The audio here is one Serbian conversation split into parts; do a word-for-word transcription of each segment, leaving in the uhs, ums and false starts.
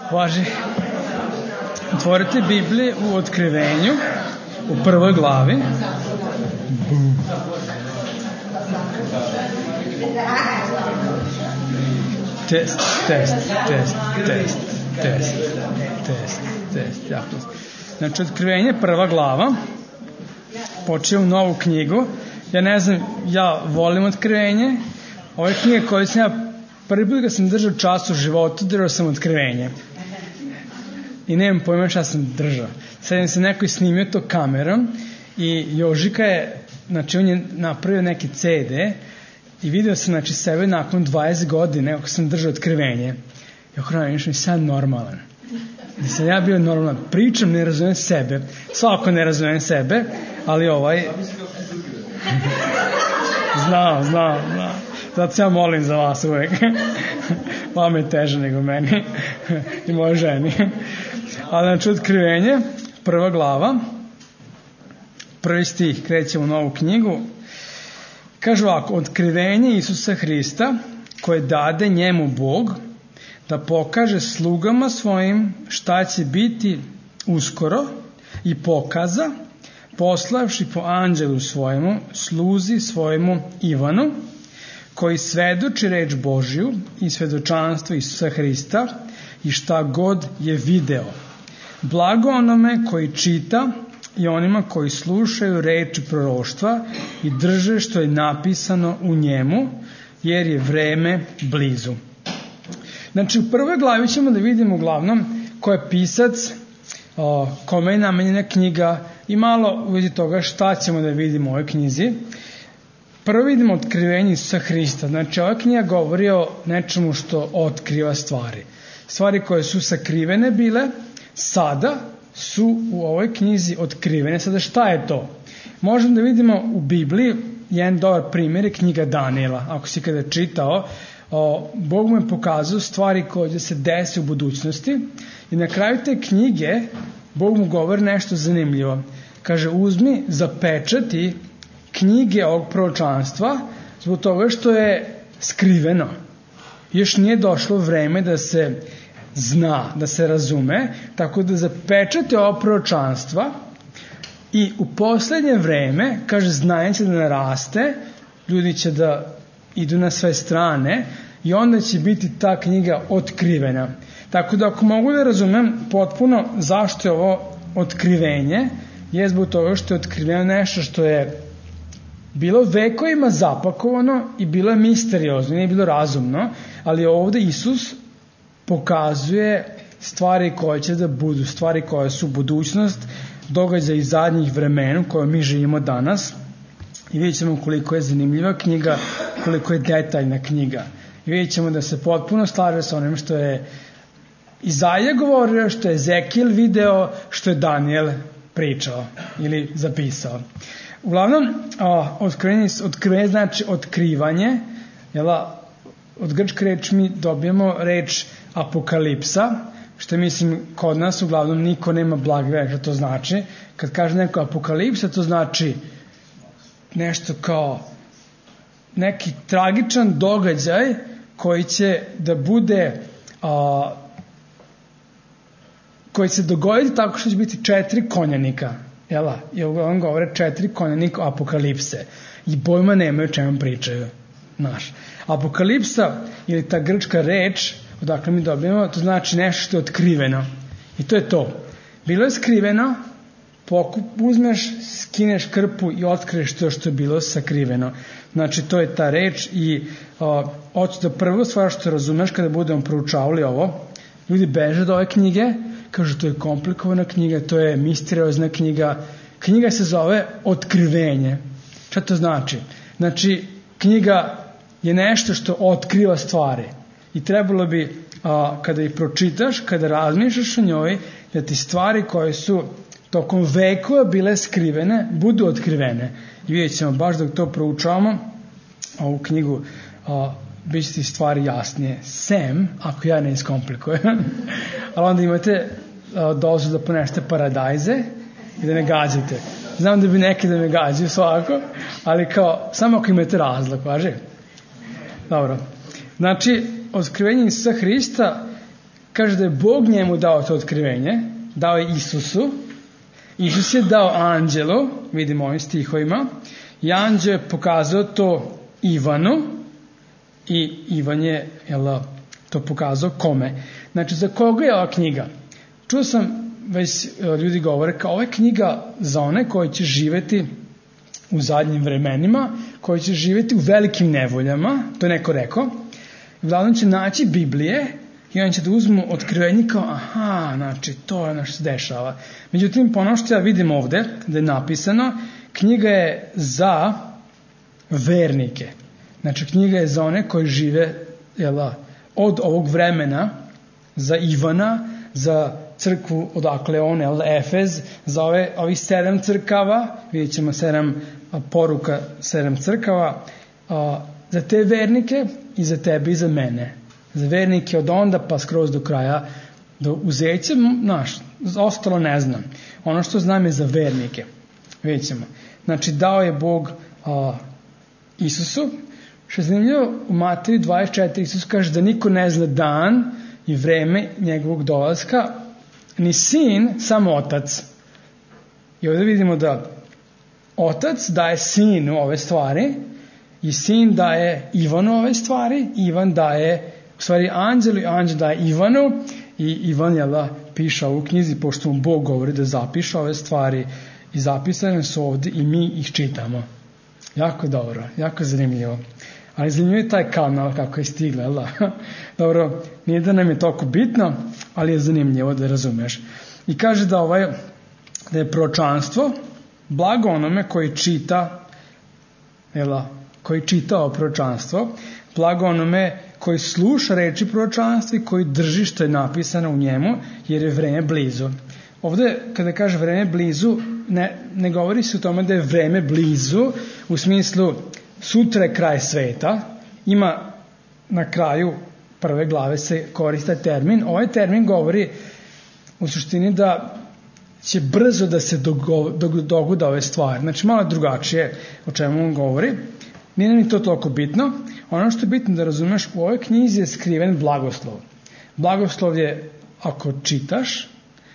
Važi. Otvorite Biblije u Otkrivenju, u prvoj glavi. Test, test, test, test, test, test, test, jako. Znači, Otkrivenje, prva glava, počeo u novu knjigu. Ja ne znam, ja volim Otkrivenje. Ove knjige koje sam ja prvi put kad sam držao čas u životu, držao sam Otkrivenje. I nemam pojma šta sam držao. Sad sam neko snimio to kamerom i Jožika je, znači on je napravio neki ce de i video sam, znači, sebe nakon dvadeset godine ako sam držao Otkrivenje. I okrenuo, nešto mi sad normalan. Da sam ja bio normalan. Pričam, ne razumijem sebe. Svako ne razumijem sebe, ali ovaj... Znao, znao, znao. Zato se ja molim za vas uvek. Vama je teže nego meni i moje ženi. Ali znači, Otkrivenje, prva glava, prvi stih, krećemo u novu knjigu. Kaže ovako, Otkrivenje Isusa Hrista, koje dade njemu Bog, da pokaže slugama svojim šta će biti uskoro, i pokaza, poslavši po anđelu svojemu, sluzi svojemu Ivanu, koji svedoči reč Božiju i svedočanstvo Isusa Hrista i šta god je video. Blago onome koji čita i onima koji slušaju reči proroštva i drže što je napisano u njemu, jer je vreme blizu. Znači, u prvoj glavi ćemo da vidimo uglavnom ko je pisac, o, kome je namenjena knjiga i malo u vezi toga šta ćemo da vidimo u ovoj knjizi. Prvo vidimo Otkrivenje Isusa Hrista. Znači, ova knjiga govori o nečemu što otkriva stvari. Stvari koje su sakrivene bile, sada su u ovoj knjizi otkrivene. Sada šta je to? Možemo da vidimo u Bibliji jedan dobar primjer je knjiga Danijela. Ako si kada čitao, o, Bog mu je pokazao stvari koje će se desi u budućnosti i na kraju te knjige Bog mu govori nešto zanimljivo. Kaže, uzmi, zapečati knjige ovog proročanstva zbog toga što je skriveno. Još nije došlo vreme da se zna, da se razume, tako da zapečati ovo proročanstva i u poslednje vreme, kaže, znanje će da naraste, ljudi će da idu na sve strane i onda će biti ta knjiga otkrivena. Tako da ako mogu da razumem potpuno zašto je ovo otkrivenje, je zbog toga što je otkriveno nešto što je bilo vekovima zapakovano i bilo je misteriozno, nije bilo razumno, ali ovde Isus pokazuje stvari koje će da budu, stvari koje su budućnost, događaj iz zadnjih vremena u kojoj mi živimo danas i vidjet ćemo koliko je zanimljiva knjiga, koliko je detaljna knjiga. I vidjet ćemo da se potpuno slaže sa onim što je Izaija govorio, što je Ezekijel video, što je Danijel pričao ili zapisao. Uglavnom, otkrivenje, otkrivenje znači otkrivanje, jela, od grčke reč mi dobijemo reč apokalipsa, što mislim kod nas uglavnom niko nema blagve, što to znači. Kad kaže neko apokalipsa, to znači nešto kao neki tragičan događaj koji će da bude a, koji se dogoditi tako što će biti četiri konjanika. Jela, i on govore četiri konjanika apokalipse i pojma nemaju o čemu pričaju. Naš. Apokalipsa ili ta grčka reč odakle mi dobijemo, to znači nešto što je otkriveno i to je to. Bilo je skriveno, pokup, uzmeš, skineš krpu i otkriješ to što je bilo sakriveno. Znači to je ta reč i očito prvo stvar što razumeš kada budemo proučavali ovo, ljudi beže od ove knjige, kažu to je komplikovana knjiga, to je misteriozna knjiga. Knjiga se zove Otkrivenje. Šta to znači? Znači knjiga je nešto što otkriva stvari i trebalo bi a, kada ih pročitaš, kada razmišljaš o njoj, da ti stvari koje su tokom vekova bile skrivene, budu otkrivene. I vidjet ćemo baš dok to proučavamo ovu knjigu, a, bit će ti stvari jasnije. Sem, ako ja ne iskomplikujem, ali onda imate a, dozu da ponešte paradajze i da ne gađate. Znam da bi neki da me gađaju svako, ali kao, samo ako imate razlog, važi? Dobro. Znači, otkrivenje Isusa Hrista kaže da je Bog njemu dao to otkrivenje, dao je Isusu, Isus je dao anđelu, vidimo ovim stihovima, i anđel je pokazao to Ivanu i Ivan je jel, to pokazao kome. Znači, za koga je ova knjiga? Čuo sam, već ljudi govore, kao ova je knjiga za one koji će živeti u zadnjim vremenima, koji će živeti u velikim nevoljama, to je neko rekao, uglavnom će naći Biblije i on će da uzmu otkrivenje kao, aha, znači, to je ono što se dešava. Međutim, ono što ja vidim ovde, da je napisano, knjiga je za vernike. Znači, knjiga je za one koji žive jela, od ovog vremena, za Ivana, za crkvu odakle on, jel, Efez, za ove, ovih sedam crkava, vidjet ćemo sedam a, poruka, sedam crkava, a, za te vernike i za tebe i za mene. Za vernike od onda pa skroz do kraja, do uzeća, naš, ostalo ne znam. Ono što znam je za vernike. Vidjet ćemo. Znači, dao je Bog a, Isusu, što je zanimljivo, u Mateju dvadeset četiri Isus kaže da niko ne zna dan i vreme njegovog dolaska, ni sin, samo otac. I ovdje vidimo da otac daje sinu ove stvari i sin daje Ivanu ove stvari, Ivan daje, u stvari anđelu i anđel daje Ivanu i Ivan jela piše u knjizi, pošto mu Bog govori da zapiše ove stvari i zapisane su ovdje i mi ih čitamo. Jako dobro, jako zanimljivo. Ali zanimljivo je taj kanal kako je stigla, jel da? Dobro, nije da nam je toliko bitno, ali je zanimljivo da razumeš. I kaže da, ovaj, da je proročanstvo blago onome koji čita, jel da, koji čita ovo proročanstvo, blago onome koji sluša reči proročanstva i koji drži što je napisano u njemu, jer je vreme blizu. Ovdje, kada kaže vreme blizu, ne, ne govori se o tome da je vreme blizu, u smislu sutra je kraj sveta, ima na kraju prve glave se koriste termin. Ovaj termin govori u suštini da će brzo da se dogoda ove stvari. Znači malo drugačije o čemu on govori. Nije nam ni to toliko bitno. Ono što je bitno da razumeš, u ovoj knjizi je skriven blagoslov. Blagoslov je ako čitaš,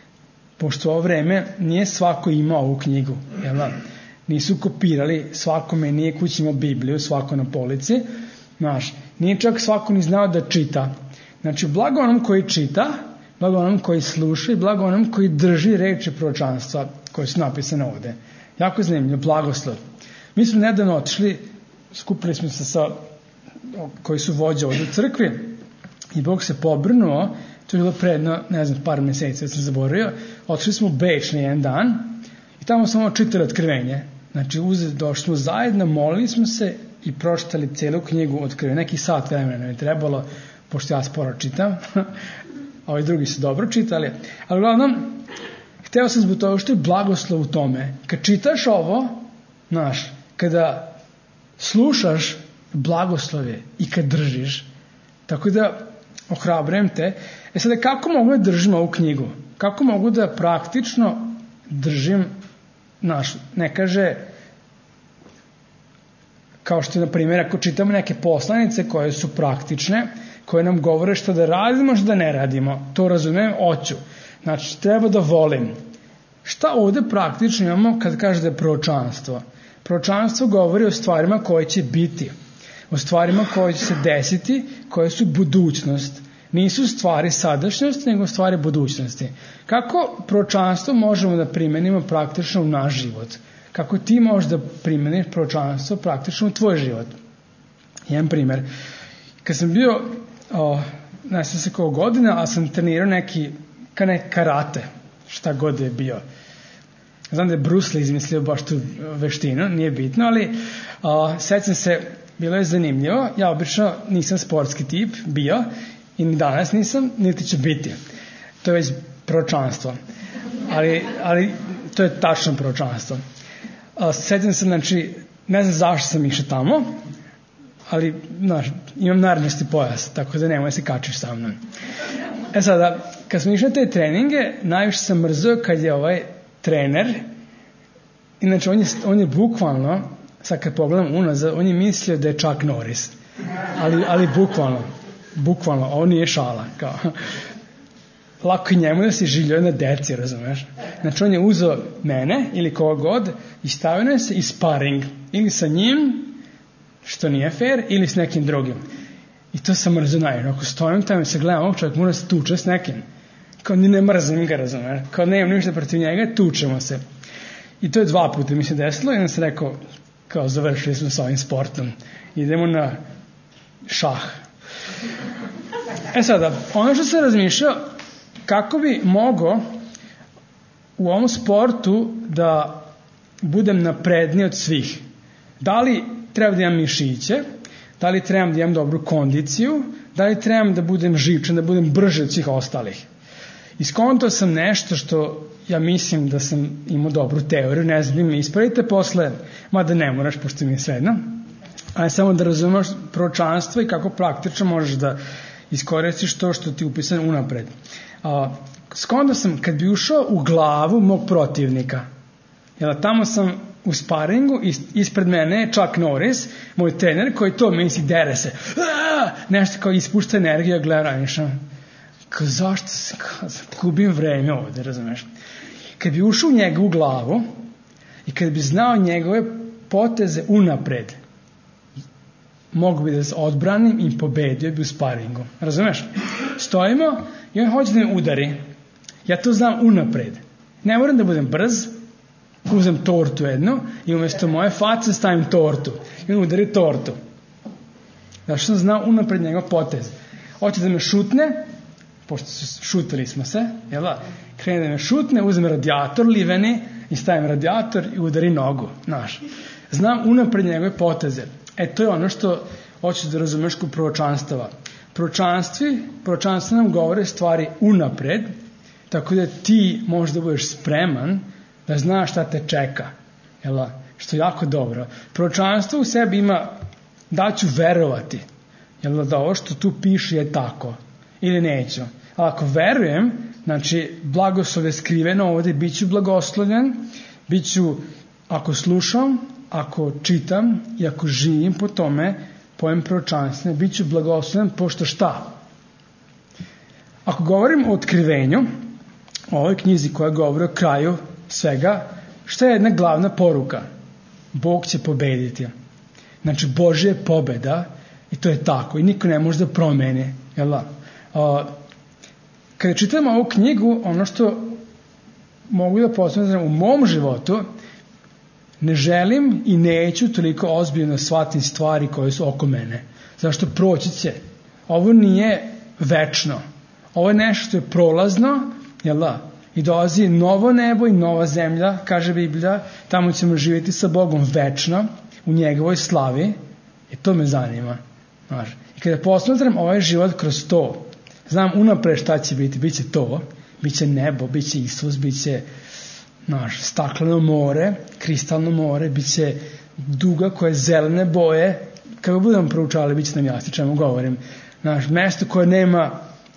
pošto ovo vreme nije svako imao ovu knjigu, jel da? Nisu kopirali, svakome nije kući imao Bibliju, svako na polici, znaš, nije čak svako ni znao da čita. Znači, blago onom koji čita, blago onom koji sluša i blago onom koji drži reči proročanstva koje su napisane ovde. Jako zanimljivo, blagoslov. Mi smo nedavno otišli, skupili smo se sa, koji su vođe ovde u crkvi i Bog se pobrnuo, to je bilo predno, ne znam, par meseci, ja sam zaboravio, otišli smo u Beč na jedan dan i tamo smo čitali otkrivenje. Znači, uzeti, došli smo zajedno, molili smo se i pročitali celu knjigu otkrivenja. Neki sat vremena je trebalo, pošto ja sporo čitam, a ovi drugi su dobro čitali. Ali uglavnom, hteo sam zbog toga što je blagoslov u tome. Kad čitaš ovo, znaš, kada slušaš, blagoslov je i kad držiš. Tako da, ohrabrujem te. E sada, kako mogu da držim ovu knjigu? Kako mogu da praktično držim, naš, ne kaže, kao što je, na primjer, ako čitamo neke poslanice koje su praktične, koje nam govore što da radimo, što da ne radimo, to razumijem, hoću. Znači, treba da volim. Šta ovde praktično imamo kad kaže da je proročanstvo? Proročanstvo govori o stvarima koje će biti, o stvarima koje će se desiti, koje su budućnost. Nisu stvari sadašnjosti, nego stvari budućnosti. Kako proročanstvo možemo da primenimo praktično u naš život? Kako ti možeš da primeniš proročanstvo praktično u tvoj život? Jedan primer. Kad sam bio, o, ne znam se koliko godina, ali sam trenirao neki ne, karate, šta god je bio. Znam da je Bruce Lee izmislio baš tu veštinu, nije bitno, ali o, sećam se, bilo je zanimljivo. Ja obično nisam sportski tip bio, i ni danas nisam, niti će biti. To je već proročanstvo. Ali, ali to je tačno proročanstvo. Sjećam se, znači, ne znam zašto sam išao tamo, ali, znaš, imam narednosti pojas, tako da nemoj se kačiš sa mnom. E sada, kad smo išli na te treninge, najviše sam mrzio kad je ovaj trener, inače on je, on je bukvalno, sad kad pogledam unazad, on je mislio da je Chuck Norris. Ali, ali bukvalno. Bukvalno, ovo nije šala. Kao. lako i njemu da se življaju na deci, razumeš? Znači on je uzeo mene ili koga god i stavio se i sparing. Ili sa njim, što nije fair, ili s nekim drugim. I to sam mrzio najviše. Ako stojim tamo i se gledam ovog čovjek, mora se tuče s nekim. Kao ni ne mrzim ga, razumeš? Kao nemam ništa protiv njega, tučemo se. I to je dva puta mi se desilo i onda sam rekao, kao završili smo sa ovim sportom. Idemo na šah. E sada, ono što sam razmišljao, kako bi mogo u ovom sportu da budem napredniji od svih. Da li treba da imam mišiće, da li trebam da imam dobru kondiciju, da li trebam da budem živčan, da budem brže od svih ostalih. Iskontao sam nešto što ja mislim da sam imao dobru teoriju, ne znam, mi ispravite posle, mada ne moraš, pošto mi je sredno, ali samo da razumeš proročanstvo i kako praktično možeš da iskoristiš to što ti je upisano unapred. A, skontao sam, kad bi ušao u glavu mog protivnika, jer tamo sam u sparingu, ispred mene je Chuck Norris, moj trener, koji to misli, dere se, Aaaa! Nešto kao ispušta energiju, ja gledam, ranišam, kao zašto se, kao, gubim vreme ovde, razumeš? Kad bi ušao u njega u glavu i kad bi znao njegove poteze unapred, mogu bi da se odbranim i pobedio bi u sparingu, razumeš? Stojimo i on hoće da me udari, ja to znam unapred, ne moram da budem brz, uzem tortu jednu i umjesto moje face stavim tortu i on udari tortu. Znači sam znao unapred njegov potez. Hoće da me šutne, pošto šutili smo se, jel da? Krene da me šutne, uzem radijator liveni i stavim radijator i udari nogu, znaš. Znam unapred njegove poteze. E, to je ono što hoćeš da razumeš kod proročanstava. Proročanstvi, proročanstva nam govore stvari unapred, tako da ti možeš da budeš spreman da znaš šta te čeka, jel da? Što je jako dobro. Proročanstvo u sebi ima da ću verovati, jel da ovo što tu piše je tako, ili neću. Ali ako verujem, znači blagoslov je skriveno ovde, bit ću blagoslovljen, bit ću, ako slušam, ako čitam i ako živim po tome, po ovim proročanstvima, bit ću blagoslovljen, pošto šta? Ako govorim o otkrivenju, o ovoj knjizi koja govori o kraju svega, šta je jedna glavna poruka? Bog će pobediti. Znači, Božja je pobeda i to je tako i niko ne može da promeni. Jel da? A, kada čitam ovu knjigu, ono što mogu da posmatram u mom životu, ne želim i neću toliko ozbiljno shvatiti stvari koje su oko mene. Zašto proći će? Ovo nije večno. Ovo je nešto što je prolazno, jel da? I dolazi novo nebo i nova zemlja, kaže Biblija, tamo ćemo živjeti sa Bogom večno, u njegovoj slavi, i to me zanima. Znaš. I kada posmatram ovaj život kroz to, znam unapred šta će biti, bit će to, bit će nebo, bit će Isus, bit će znaš, stakleno more, kristalno more, bit će duga koja je zelene boje, kako budemo proučali, bit će nam jasno čemu govorim. Znaš, mesto koje nema,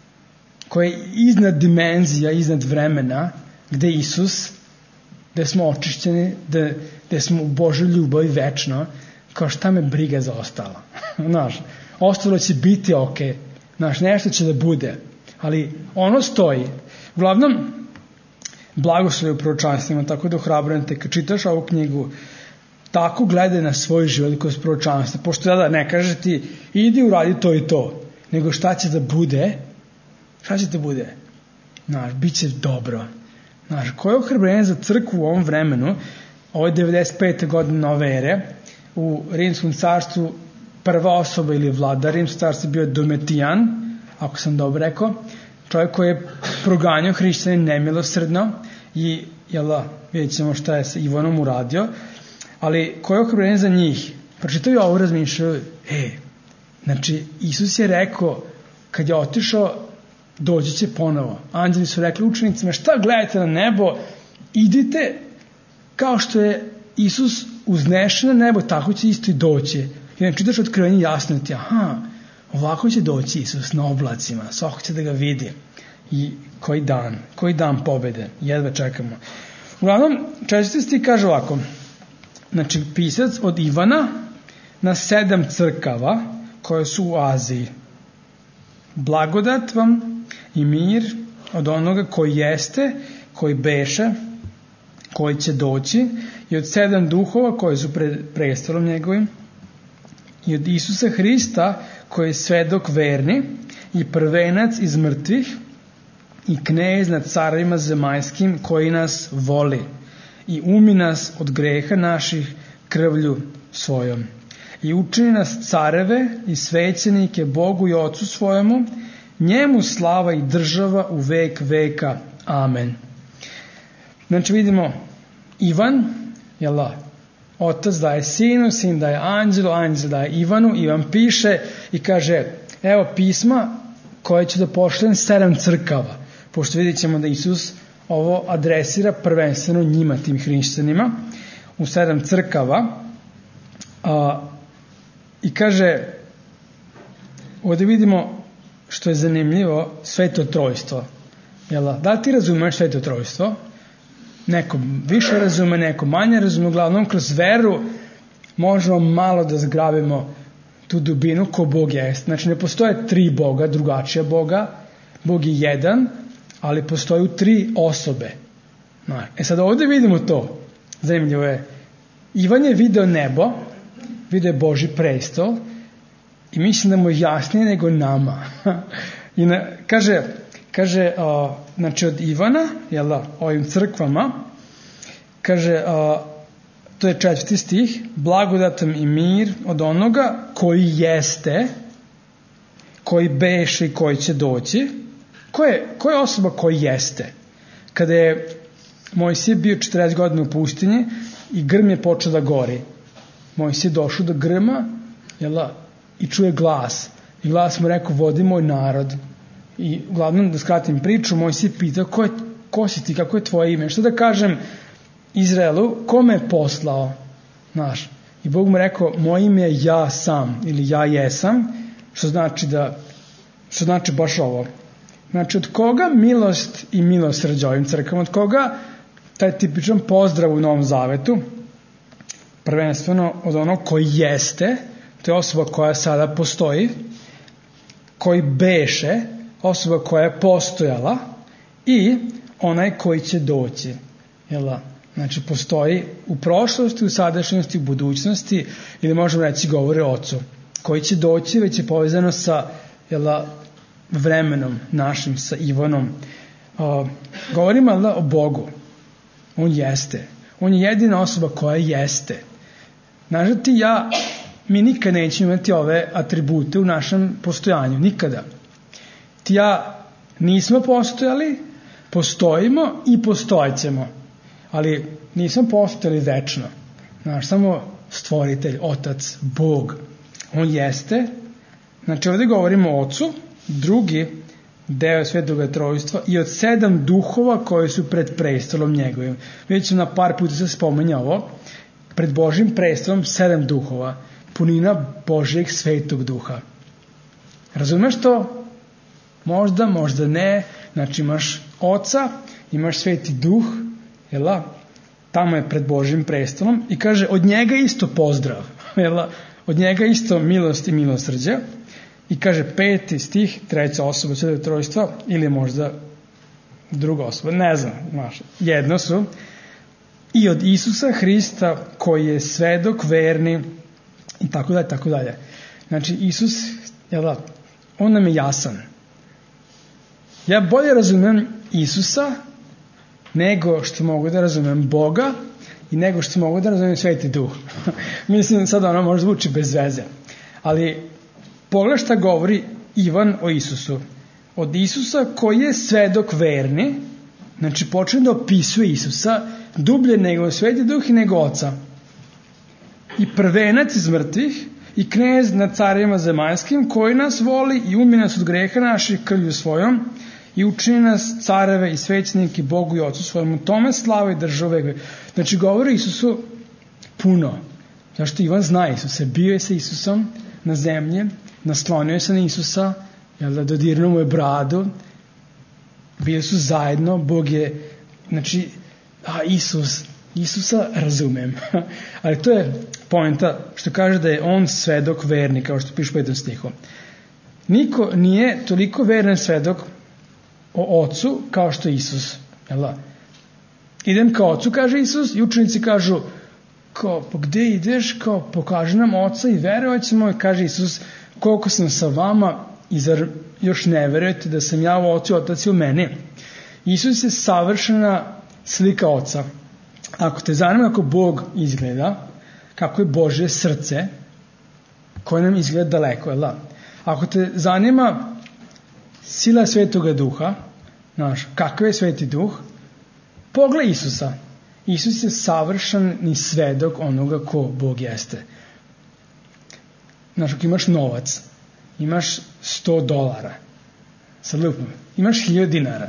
koje je iznad dimenzija, iznad vremena, gde Isus, gde smo očišćeni, gde, gde smo u Božoj ljubavi večno, kao šta me briga za ostalo. Znaš, ostalo će biti ok, znaš, nešto će da bude, ali ono stoji. Uglavnom, blagoslov u proročanstvima, tako da ohrabrujem te, kad čitaš ovu knjigu, tako gledaj na svoj život kroz proročanstva, pošto ja da ne kaže ti, idi uradi to i to, nego šta će da bude, šta će da bude? Znaš, bit će dobro. Znaš, koje je ohrabrenje za crkvu u ovom vremenu, ovo je devedeset pete godine nove ere, u Rimskom carstvu prva osoba ili vlada Rimskog carstva bio Domitijan, ako sam dobro rekao, čovjek koji je proganjao hrišćane nemilosrdno i, jel da, vidjet ćemo šta je sa Ivanom uradio, ali koje je ohrabrenje za njih? Pročitaju ovo, razmišljaju, e, znači, Isus je rekao, kad je otišao, doći će ponovo. Anđeli su rekli učenicima, šta gledajte na nebo, idite kao što je Isus uznešen na nebo, tako će isto i doći. I ne čitaš otkrivenje jasno ti, aha, ovako će doći Isus na oblacima, svako će da ga vidi. I koji dan, koji dan pobede, jedva čekamo. Uglavnom, četvrti stih kaže ovako, znači pisac od Ivana na sedam crkava koje su u Aziji. Blagodat vam i mir od onoga koji jeste, koji beše, koji će doći, i od sedam duhova koji su pred prestolom njegovim, i od Isusa Hrista koji je svedok verni i prvenac iz mrtvih i knez nad carevima zemaljskim koji nas voli i umi nas od greha naših krvlju svojom i učini nas careve i svećenike Bogu i Ocu svojemu, njemu slava i država u vek veka. Amen. Znači vidimo Ivan, jel da, otac daje sinu, sin daje anđelu, anđel daje Ivanu, Ivan piše i kaže, evo pisma koje ću da pošaljem sedam crkava, pošto vidjet ćemo da Isus ovo adresira prvenstveno njima, tim hrišćanima, u sedam crkava, a, i kaže, ovdje vidimo što je zanimljivo, sveto trojstvo. Jel da? Da li ti razumeš sveto trojstvo? Neko više razume, neko manje razume, uglavnom kroz veru možemo malo da zgrabimo tu dubinu ko Bog je. Znači ne postoje tri Boga, drugačija Boga, Bog je jedan, ali postoju tri osobe. E sad ovdje vidimo to, zanimljivo je, Ivan je video nebo, video je Božji prestol i mislim da mu je jasnije nego nama. I na, kaže, kaže o, znači od Ivana, jel da, ovim crkvama, kaže, o, to je četvrti stih, blagodatom i mir od onoga koji jeste, koji beše i koji će doći. Ko je, ko je osoba koji jeste? Kada je Mojsije bio četrdeset godina u pustinji i grm je počeo da gori. Mojsije došao do grma, jel da, i čuje glas. I glas mu rekao, vodi moj narod. I uglavnom, da skratim priču, Mojsije pitao, ko, je, ko si ti, kako je tvoje ime? Što da kažem Izraelu, ko me je poslao? Znaš. I Bog mu rekao, moje ime je ja sam, ili ja jesam, što znači da, što znači baš ovo. Znači, od koga milost i milosrđe ovim crkvama, od koga taj tipičan pozdrav u Novom Zavetu, prvenstveno od onog koji jeste, to je osoba koja sada postoji, koji beše, osoba koja je postojala, i onaj koji će doći. Jel da? Znači, postoji u prošlosti, u sadašnjosti, u budućnosti, ili možemo reći govore o Ocu. Koji će doći, već je povezano sa, jel da, vremenom našim, sa Ivanom. Uh, govorimo ali o Bogu. On jeste. On je jedina osoba koja jeste. Znaš da ti ja, mi nikad nećemo imati ove atribute u našem postojanju. Nikada. Ti ja nismo postojali, postojimo i postojećemo. Ali nismo postojali večno. Znaš, samo stvoritelj, Otac, Bog. On jeste. Znači ovdje govorimo o Ocu, drugi deo Svetoga Trojstva, i od sedam duhova koji su pred prestolom njegovim. Vidjet ću, na par puta se spominja ovo. Pred Božjim prestolom sedam duhova. Punina Božjeg Svetog Duha. Razumeš to? Možda, možda ne. Znači imaš Oca, imaš Sveti Duh, jel, tamo je pred Božjim prestolom, i kaže od njega isto pozdrav. Jel, od njega isto milost i milosrđe. I kaže peti stih, treća osoba Svetog Trojstva, ili možda druga osoba, ne znam, znaš, jedno su, i od Isusa Hrista koji je svedok verni, i tako dalje, tako dalje. Znači Isus, jel da, on nam je jasan. Ja bolje razumem Isusa nego što mogu da razumem Boga i nego što mogu da razumem Sveti Duh. Mislim, sad ono možda zvuči bez veze, ali pogledaj šta govori Ivan o Isusu. Od Isusa koji je svedok verni, znači počne da opisuje Isusa dublje nego Sveti Duh i nego Oca. I prvenac iz mrtvih i knez nad carevima zemaljskim koji nas voli i umi nas od greha naših krvlju svojom i učini nas careve i svećenike Bogu i Ocu svojemu. Tome slava i države. Znači govori Isusu puno. Zašto Ivan zna Isusa. Bio je sa Isusom na zemlji, naslonio se na Isusa, jel da, dodirnuo mu je bradu, bili su zajedno, Bog je, znači, a Isus, Isusa razumem. Ali to je poenta što kaže da je on svedok verni, kao što piše u petom stihu. Niko nije toliko veran svedok o ocu kao što je Isus. Jel da? Idem ka ocu, kaže Isus, i učenici kažu, kao, pa gde ideš, kao, pokaži nam oca i verovaćemo, i kaže Isus, koliko sam sa vama, i zar još ne verujete da sam ja u ocu, otac je u meni. Isus je savršena slika oca. Ako te zanima kako Bog izgleda, kako je Božje srce, koje nam izgleda daleko, je da? Ako te zanima sila Svetoga Duha, znaš, kakav je Sveti Duh, pogledaj Isusa. Isus je savršeni svedok onoga ko Bog jeste. Znaš, ako imaš novac, imaš sto dolara, sad lupno, imaš hiljadu dinara,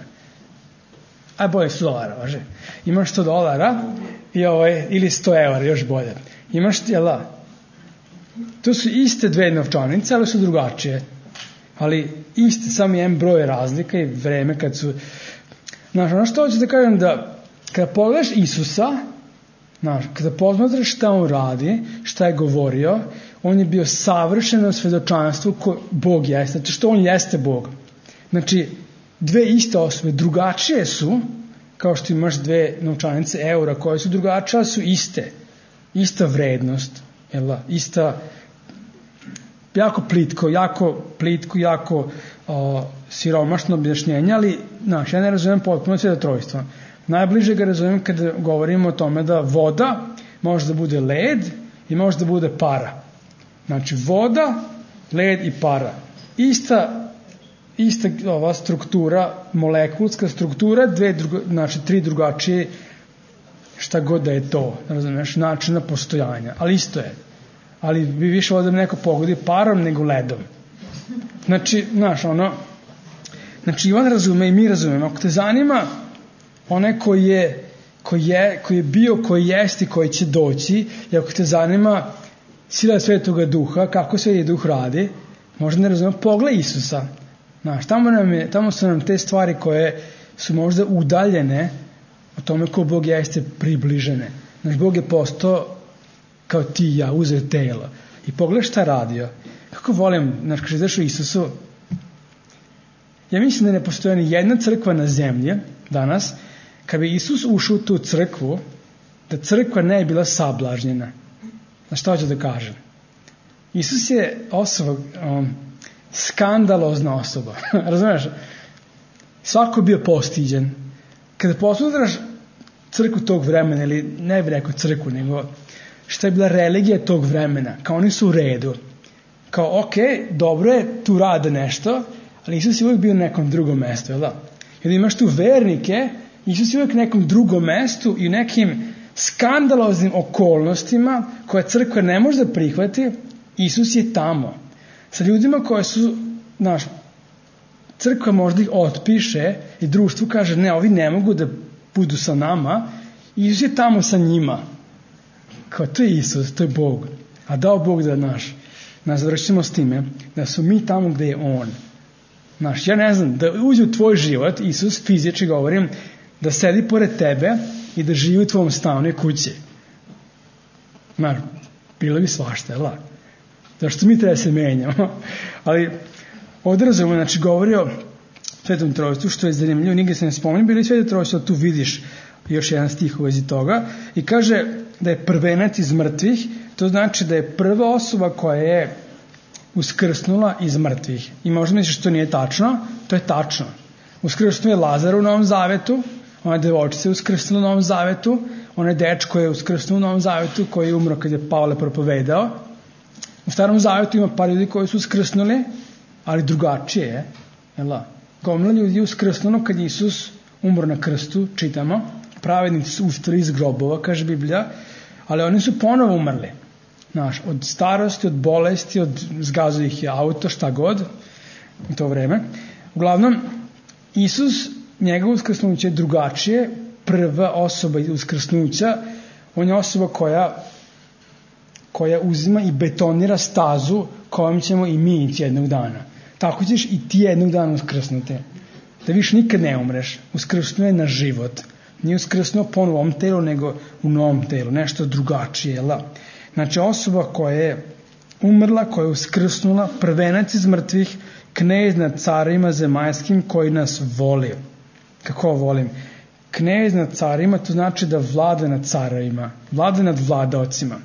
aj bolje sto dolara, važe, imaš sto dolara i ovaj, ili sto evra, još bolje, imaš, jela, to su iste dve novčanice, ali su drugačije, ali iste, samo jedan broj razlika i vreme kad su, znaš, ono što hoću da kažem da kada pogledaš Isusa, znaš, kada posmatraš šta on radi, šta je govorio, on je bio savršeno svedočanstvo ko Bog jeste, znači što on jeste Bog. Znači, dve iste osobe, drugačije su, kao što imaš dve novčanice eura koje su drugačije, su iste. Ista vrednost, jel da? Ista, jako plitko, jako plitko, jako o, siromašno objašnjenje, ali, znaš, ja ne razumijem potpuno svetotrojstvo. Najbliže ga razumijem kada govorimo o tome da voda može da bude led i može da bude para. Znači, voda, led i para. Ista, ista ova struktura, molekulska struktura, dve drugo, znači tri drugačije, šta god da je to, razumiješ, načina postojanja. Ali isto je. Ali bi više ovdje neko pogodi parom nego ledom. Znači, znaš, ono, znači, Ivan razume i mi razumemo. Ako te zanima onaj koji je, koji je, koji je bio, koji jeste i koji će doći, i ako te zanima sila Svetoga Duha, kako Sveti Duh radi, možda ne razumemo, pogledaj Isusa. Znaš, tamo, nam je, tamo su nam te stvari koje su možda udaljene o tome ko Bog jeste približene. Znaš, Bog je postao kao ti i ja, uzeo telo. I pogledaj šta radio. Kako volim, znaš, kada ideš u Isusu, ja mislim da ne postoji ni jedna crkva na zemlji danas, kad bi Isus ušao u tu crkvu, da crkva ne je bila sablažnjena. Znaš šta hoću da kažem? Isus je osoba, um, skandalozna osoba. Razumiješ? Svako bio postiđen. Kada posmatraš crkvu tog vremena, ili ne bih rekao crkvu, nego šta je bila religija tog vremena, kao oni su u redu. Kao, ok, dobro je, tu rade nešto, ali Isus je uvijek bio na nekom drugom mestu, jel da? Jer imaš tu vernike, Isus je uvijek na nekom drugom mestu i u nekim skandaloznim okolnostima koje crkva ne može da prihvati, Isus je tamo. Sa ljudima koje su, znaš, crkva možda ih otpiše i društvo kaže, ne, ovi ne mogu da budu sa nama, Isus je tamo sa njima. Kao, to je Isus, to je Bog. A dao Bog da, znaš, nas završimo s time, da su mi tamo gde je On. Znaš, ja ne znam, da uđe u tvoj život, Isus, fizički govorim, da sedi pored tebe i da živi u tvom stanu i kući. Znaš, bilo bi svašta, jel? Zašto mi treba se menjamo? Ali ovdje razumemo, znači govori o Svetom Trojstvu, što je zanimljivo, nigdje se ne spominje, bili Sveto Trojstvo, tu vidiš još jedan stih u vezi toga, i kaže da je prvenac iz mrtvih, to znači da je prva osoba koja je uskrsnula iz mrtvih. I možda misliš što nije tačno, to je tačno. Uskrsnuo je Lazar u Novom Zavetu, ona devojčica je uskrsnula u Novom Zavetu, onaj dečko je uskrsnuo u Novom Zavetu koji je umro kad je Pavle propovedao. U Starom Zavetu ima par ljudi koji su uskrsnuli, ali drugačije je. Jel? Gomila ljudi je uskrsnulo kad Isus umro na krstu, čitamo, pravednici su ustali iz grobova, kaže Biblija, ali oni su ponovo umrli. Znaš, od starosti, od bolesti, od zgazo ih je auto, šta god, u to vreme. Uglavnom, Isus, njegov uskrsnuće je drugačije, prva osoba uskrsnuća, on je osoba koja, koja uzima i betonira stazu kojom ćemo i mi ići jednog dana. Tako ćeš i ti jednog dana uskrsnuti. Da više nikad ne umreš. Uskrsnuo je na život. Nije uskrsnuo po novom telu, nego u novom telu. Nešto drugačije, jel? Znači, osoba koja je umrla, koja je uskrsnula, prvenac iz mrtvih, knez nad carima zemaljskim koji nas voli. Kako volim? Knez nad carima, to znači da vlada nad carima, vlada nad vladaocima.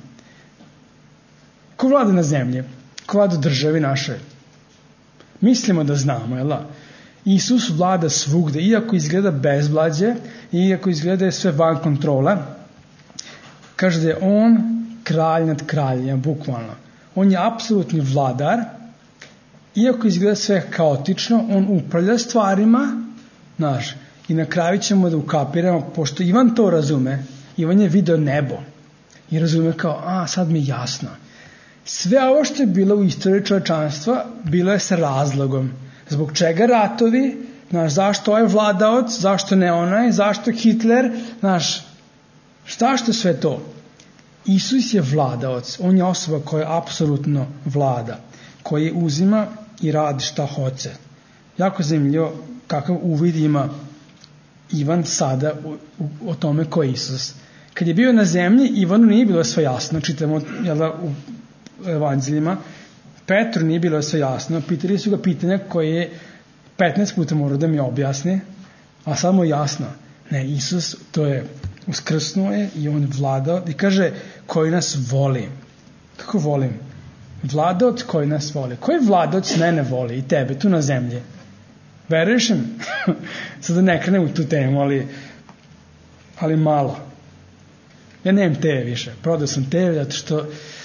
Ko vlada na zemlji? Ko vlada državi naše? Mislimo da znamo, jel da? Isus vlada svugde, iako izgleda bezvlađe, iako izgleda sve van kontrole, kaže da je on kralj nad kraljima, bukvalno. On je apsolutni vladar, iako izgleda sve kaotično, on upravlja stvarima, znaš, i na kraju ćemo da ukapiramo, pošto Ivan to razume, Ivan je video nebo i razume kao, a, sad mi je jasno. Sve ovo što je bilo u istoriji čovečanstva, bilo je sa razlogom. Zbog čega ratovi, znaš, zašto ovaj vladaoc, zašto ne onaj, zašto Hitler, znaš, šta što sve to? Isus je vladaoc, on je osoba koja apsolutno vlada, koji uzima i radi šta hoće. Jako zanimljivo kakav uvid ima Ivan sada u, u, o tome ko je Isus. Kad je bio na zemlji, Ivanu nije bilo sve jasno, čitamo jel da, u evanđeljima, Petru nije bilo sve jasno, pitali su ga pitanja koje je petnaest puta morao da mi objasni, a samo jasno. Ne, Isus to je uskrsnuo je i on vladao i kaže koji nas voli. Kako volim? Vladaoc koji nas voli. Koji vladaoc mene voli i tebe tu na zemlji? Veruješ im? Sad da ne krenem u tu temu, ali, ali malo. Ja nemam te ve više. Prodao sam te ve zato što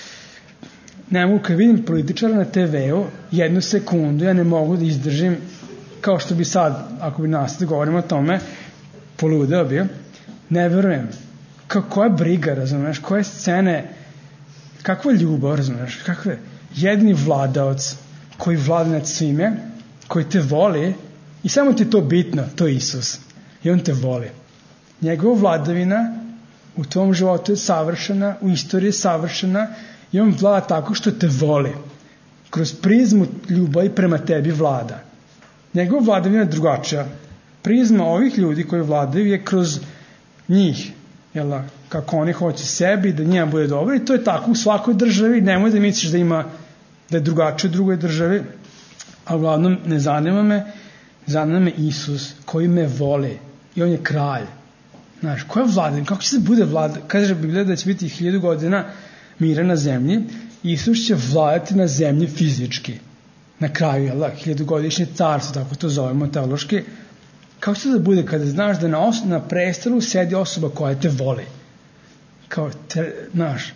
ne mogu, kad vidim političara na te veu, jednu sekundu ja ne mogu da izdržim, kao što bi sad, ako bi nas da govorimo o tome, poludeo bi. Ne verujem. Kako je briga, razumeš? Koje scene, kakva ljubav, razumeš? Kakve? Jedni vladaoc koji vlada nad svime, koji te voli i samo ti je to bitno, to je Isus. I on te voli. Njegova vladavina u tvom životu je savršena, u istoriji je savršena i on vlada tako što te voli. Kroz prizmu ljubavi prema tebi vlada. Njegova vladavina je drugačija. Prizma ovih ljudi koji vladaju je kroz njih. Jel da? Kako oni hoće sebi, da njima bude dobro i to je tako u svakoj državi. Nemoj da misliš da ima da je drugačije u drugoj državi, a uglavnom ne zanima me, zanima me Isus koji me voli i on je kralj. Znaš, koja vlada? Kako će se bude vlada? Kaže Biblija da će biti hiljadu godina mira na zemlji. Isus će vladati na zemlji fizički. Na kraju, jel da, hiljadugodišnje carstvo, tako to zovemo teološki. Kako će da bude kada znaš da na, os- na prestolu sedi osoba koja te voli? Kao, te, znaš,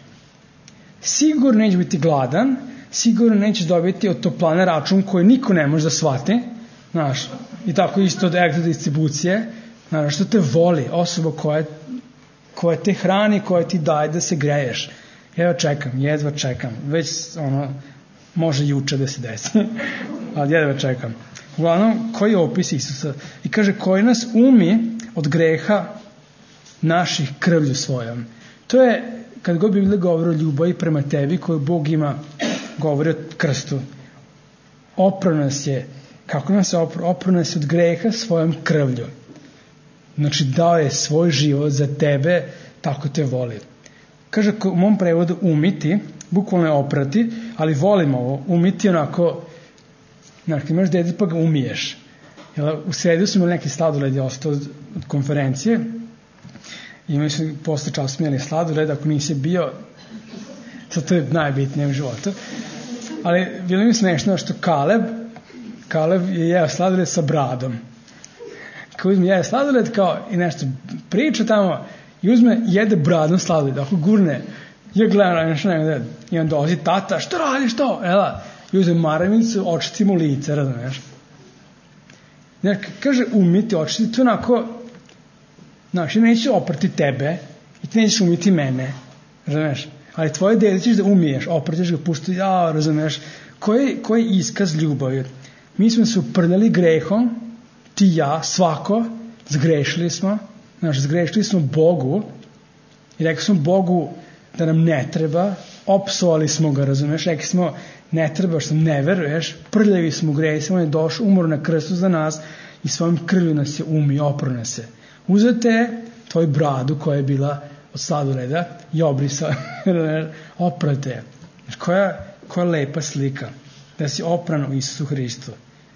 sigurno neće biti gladan, sigurno neće dobiti od toplane račun koji niko ne može da shvati, znaš, i tako isto od elektrodistribucije, znaš, što te voli, osoba koja, koja te hrani, koja ti daje da se greješ. Jedva čekam, jedva čekam, već ono, može juče da se desi, ali jedva čekam. Uglavnom, koji je opis Isusa? I kaže, koji nas umi od greha naših krvlju svojom. To je, kad god Biblija govori o ljubavi prema tebi, koju Bog ima, govori o krstu. Oprao nas je, kako nas je oprao? Oprao nas je od greha svojom krvlju. Znači, dao je svoj život za tebe, tako te voli. Kaže, u mom prevodu umiti, bukvalno je oprati, ali volim ovo, umiti onako, znači, kad imaš dete pa ga umiješ. Jel, u sredu smo imali neki sladoled je ostao od, od konferencije, i imali smo posle časa smo imali sladoled, ako nisi bio, sad to je najbitnije u životu. Ali bilo mi smešno što Kaleb, Kaleb je jeo sladoled sa bradom. Kao uzme jede sladoled kao i nešto priča tamo i uzme jede bradom sladoled, ako gurne, ja gledam nešto ne i on dolazi, tata, što radiš to? Ela, i uzme maramicu, očiti mu lice, razumiješ? Znači, kaže umiti, očiti, to onako, znaš, ja neću oprati tebe i ti nećeš umiti mene, razumiješ? Ali tvoje dete ćeš da umiješ, opratiš ga, pušti, ja, razumiješ? Koji, koji iskaz ljubavi? Mi smo se uprljali grehom, ti i ja, svako, zgrešili smo, znaš, zgrešili smo Bogu i rekli smo Bogu da nam ne treba, opsovali smo ga, razumiješ, rekli smo ne treba što ne veruješ, prljavi smo grešili, on je došao, umro na krstu za nas i svojom krvlju nas je umio, opro nas je. Uzete je tvoju bradu koja je bila od sladoleda i obrisa, oprate je. Koja, koja lepa slika da si opran u Isusu Hristu.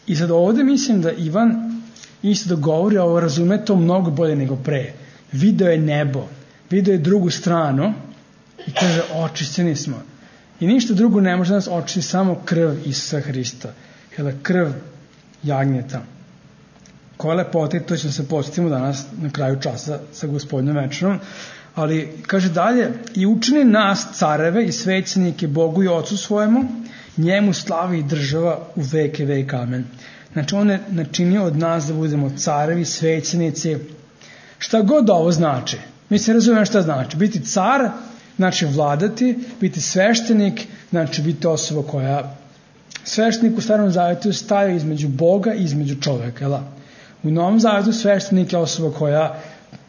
I sad ovde mislim da Ivan isto da govori, ovo razume to mnogo bolje nego pre. Video je nebo, video je drugu stranu i kaže očišćeni smo. I ništa drugo ne može da nas očisti, samo krv Isusa Hrista. Jel, krv jagnjeta. Koja lepota, i to ćemo se podsjetimo danas na kraju časa sa Gospodinom večerom. Ali kaže dalje, i učini nas careve i svećenike Bogu i Ocu svojemu, njemu slavi i država u veke vek, amen. Znači on je načinio od nas da budemo carevi, svećenici. Šta god ovo znači, mi se razumemo šta znači. Biti car znači vladati, biti sveštenik znači biti osoba koja, sveštenik u Starom Zavetu staje između Boga i između čoveka, jel? U Novom Zavetu sveštenik je osoba koja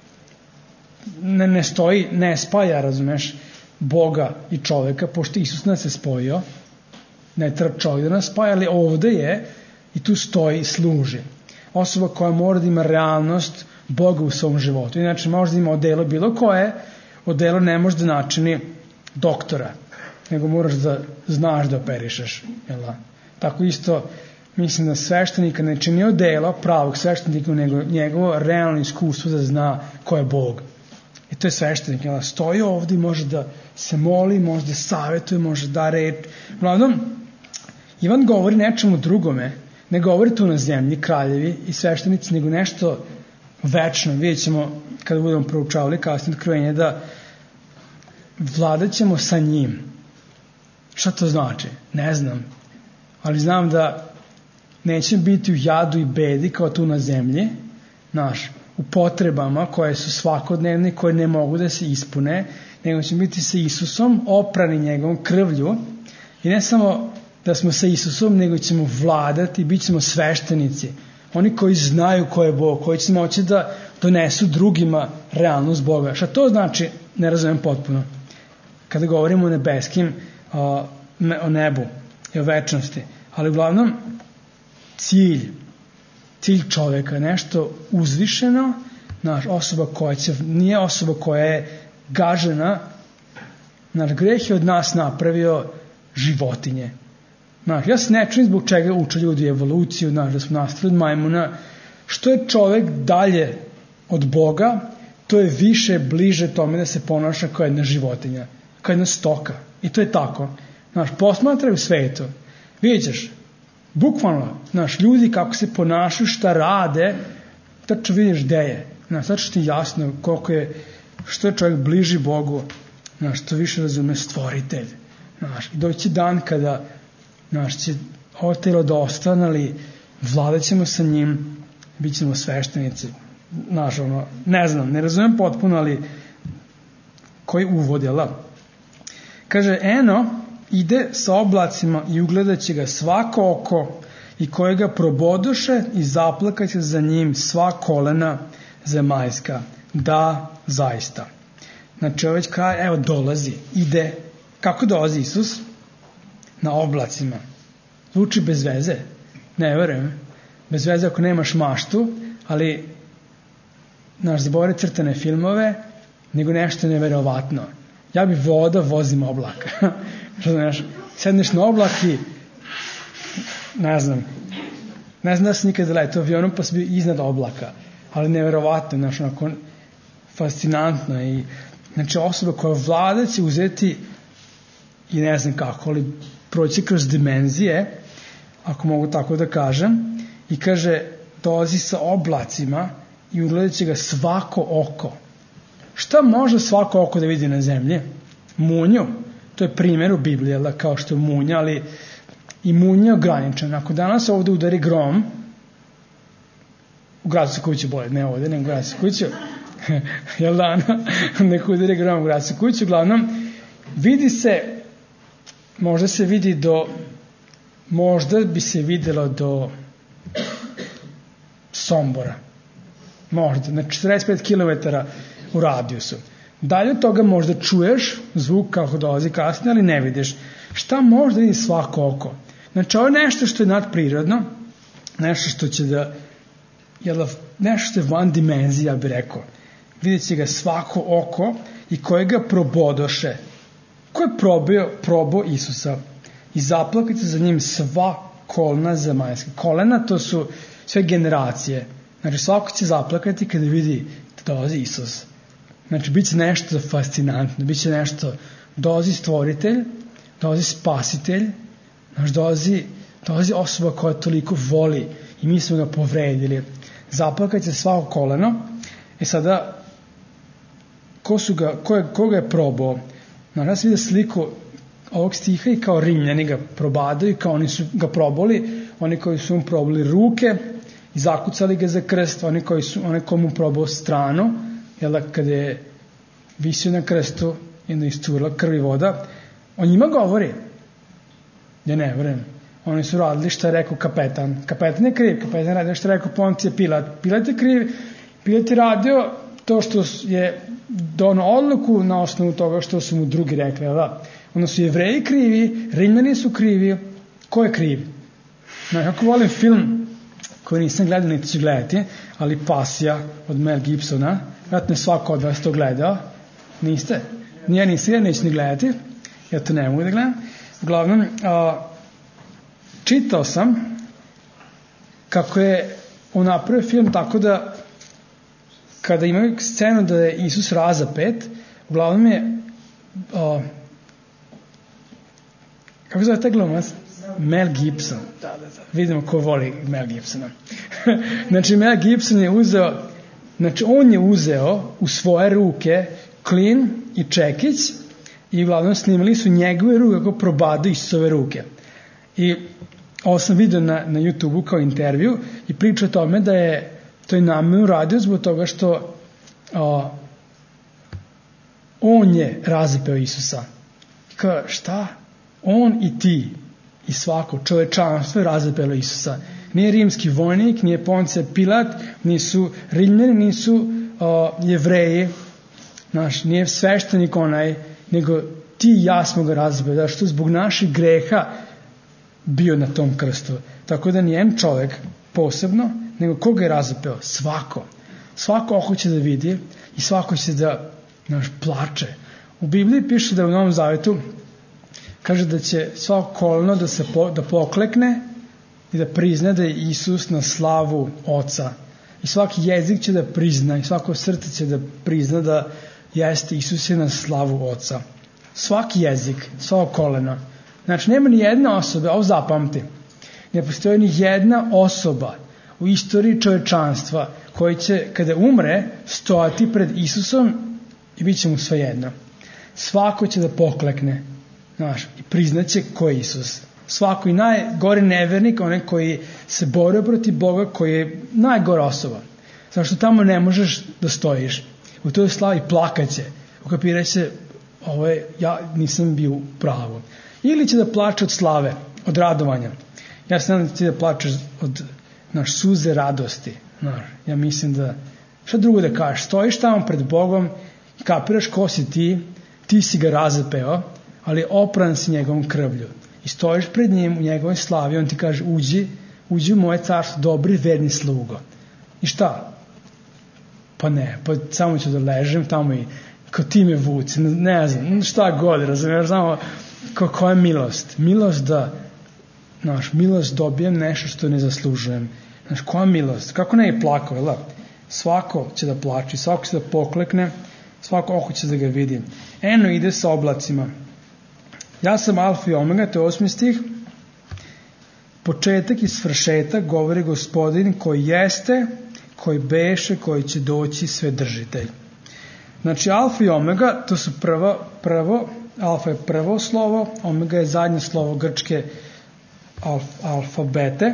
ne, ne stoji, ne spaja, razumeš, Boga i čoveka, pošto Isus nas je spojio, ne treba čovjek da nas spaja, ali ovde je i tu stoji i služi. Osoba koja mora da ima realnost Boga u svom životu. Inače, može da ima odelo bilo koje, odelo ne može da načini doktora, nego moraš da znaš da operišeš. Jel? Tako isto, mislim da sveštenika ne čini odelo pravog sveštenika, nego njegovo realno iskustvo da zna ko je Bog. I to je sveštenik. Jel? Stoji ovdje i može da se moli, može da savjetuje, može da reč. Uglavnom, Ivan govori nečemu drugome, ne govori tu na zemlji, kraljevi i sveštenici, nego nešto večno. Vidjet ćemo, kada budemo proučavali kasnije Otkrivenje, da vladat ćemo sa njim. Šta to znači? Ne znam. Ali znam da neće biti u jadu i bedi kao tu na zemlji, naš, u potrebama koje su svakodnevne, koje ne mogu da se ispune, nego će biti sa Isusom, oprani njegovom krvlju, i ne samo da smo sa Isusom, nego ćemo vladati, bit ćemo sveštenici, oni koji znaju ko je Bog, koji će moći da donesu drugima realnost Boga. Šta to znači, ne razumem potpuno. Kada govorimo o nebeskim, o, o nebu i o večnosti. Ali uglavnom, cilj, cilj čoveka, nešto uzvišeno, naš osoba koja će, nije osoba koja je gažena, naš greh je od nas napravio životinje. Znaš, ja se ne čujem zbog čega uče ljudi evoluciju, znaš, da smo nastali od majmuna. Što je čovek dalje od Boga, to je više bliže tome da se ponaša kao jedna životinja, kao jedna stoka. I to je tako. Znaš, posmatraj u svetu. Vidjet ćeš, bukvalno, znaš, ljudi kako se ponašaju, šta rade, tačno vidiš gde je. Znaš, tačno ti jasno koliko je, što je čovjek bliži Bogu, znaš, to više razume stvoritelj. Znaš, i doći dan kada naš će ovo telo da ostane, ali vladat ćemo sa njim, bit ćemo sveštenici. Naš, ono, ne znam, ne razumijem potpuno, ali koji uvod, jel da? Kaže, eno, ide sa oblacima i ugledat će ga svako oko i kojega probodoše i zaplakat će za njim sva kolena zemaljska. Da, zaista. Znači, ovo već kraj, evo, dolazi, ide. Kako dolazi Isus? Na oblacima. Zvuči bez veze. Ne verujem. Bez veze ako nemaš maštu, ali naš zabore crtane filmove, nego nešto neverovatno. Ja bi voda vozim oblak. Znaš, sedneš na oblak i ne znam, ne znam da si nikada letao avionom pa si bio iznad oblaka, ali neverovatno, znaš, onako fascinantno. I, znači, osoba koja vlada će uzeti i ne znam kako, ali proći kroz dimenzije, ako mogu tako da kažem, i kaže, dolazi sa oblacima i ugledat će ga svako oko. Šta može svako oko da vidi na zemlji? Munju. To je primjer u Bibliji, kao što je munja, ali i munja je ograničena. Ako danas ovde udari grom, u Gracu kuću bolje, ne ovde, nego u Gracu kuću, jel da, neko udari grom u Gracu kuću, uglavnom, vidi se, možda se vidi do, možda bi se videlo do Sombora. Možda, znači četrdeset pet kilometara u radijusu. Dalje od toga možda čuješ zvuk kako dolazi kasnije, ali ne vidiš. Šta možda vidi svako oko? Znači, ovo je nešto što je nadprirodno, nešto što će da, jel, nešto što je van dimenzije, ja bih rekao. Vidjet će ga svako oko i koje ga probodoše. Ko je probio, probao Isusa? I zaplakajte za njim sva kolena zemaljska. Kolena to su sve generacije. Znači svako će zaplakati kada vidi da dolazi Isus. Znači bit će nešto fascinantno, bit će nešto, dolazi stvoritelj, dolazi spasitelj, znači dolazi, dolazi osoba koja toliko voli i mi smo ga povredili. Zaplakat će svako koleno. I sada, ko, su ga, ko, je, ko ga je probao? Znači, ja sam vidio sliku ovog stiha i kao Rimljani ga probadaju, kao oni su ga probali, oni koji su mu probali ruke i zakucali ga za krst, oni koji su, oni koji mu probao stranu, jel da kada je visio na krstu i onda iscurila krv i voda, o njima govori. Ja ne vrem. Oni su radili što je rekao kapetan. Kapetan je kriv, kapetan je radio što je rekao Poncije Pilat. Pilat je kriv, Pilat je radio to što je donao odluku na osnovu toga što su mu drugi rekli. Da? Onda su Jevreji krivi, Rimljani su krivi. Ko je kriv? No, kako volim film koji nisam gledao, niti ću gledati, ali Pasija od Mel Gibsona. Vratno je svako od vas to gledao. Niste? Nije nisi, ja neću ni gledati. Ja to ne mogu da gledam. Uglavnom, a, čitao sam kako je on napravio film tako da kada imaju scenu da je Isus razapet, uglavnom je a, kako zove taj glumac? Mel Gibson. Da, da, da. Vidimo ko voli Mel Gibsona. Znači Mel Gibson je uzeo, znači on je uzeo u svoje ruke klin i čekić i uglavnom snimali su njegove ruke kako probadaju Isusove ruke. I ovo sam vidio na, na YouTube-u kao intervju i priča o tome da je to je namjerno radio zbog toga što o, on je razapeo Isusa. Kao, šta? On i ti i svako čovečanstvo je razapelo Isusa. Nije rimski vojnik, nije Poncije Pilat, nisu Rimljani, nisu o, Jevreji, naš, nije sveštenik onaj, nego ti i ja smo ga razapeli, da što zbog naših greha bio na tom krstu. Tako da nijem čovjek posebno, nego koga je razapeo? Svako. Svako hoće da vidi i svako će da naš, plače. U Bibliji piše da u Novom Zavetu kaže da će svako koleno da se po, da poklekne i da prizna da je Isus na slavu Oca. I svaki jezik će da prizna i svako srce će da prizna da jeste Isus je na slavu Oca. Svaki jezik, svako koleno. Znači, nema ni jedna osoba, ovo zapamti, ne postoji ni jedna osoba u istoriji čovečanstva koji će, kada umre, stojati pred Isusom i bit će mu svejedno. Svako će da poklekne, znaš, i priznaće ko je Isus. Svako i najgori nevernik, onaj koji se borio protiv Boga, koji je najgora osoba. Zato što tamo ne možeš da stojiš. U toj slavi plakaće, ukapiraće, ovo je, ja nisam bio u pravu. Ili će da plače od slave, od radovanja. Ja se nadam da ti da plačeš od naš suze radosti. Naš, ja mislim da, šta drugo da kažeš, stojiš tamo pred Bogom i kapiraš ko si ti, ti si ga razapeo, ali opran si njegovom krvlju. I stojiš pred njim u njegovoj slavi, on ti kaže uđi, uđi u moje carstvo, dobri, verni slugo. I šta? Pa ne, pa samo ću da ležem tamo i kao ti me vuci, ne znam, šta god, razumiješ, znamo koja je milost. Milost da, znaš, milost dobijem nešto što ne zaslužujem. Znaš, koja milost? Kako ne je plakao, jel da? Svako će da plači, svako će da poklekne, svako oko će da ga vidi. Eno ide sa oblacima. Ja sam alfa i omega, to je osmi stih. Početak i svršetak govori Gospodin koji jeste, koji beše, koji će doći, sve držitelj. Znači, alfa i omega, to su prvo, prvo alfa je prvo slovo, omega je zadnje slovo grčke alf, alfabete.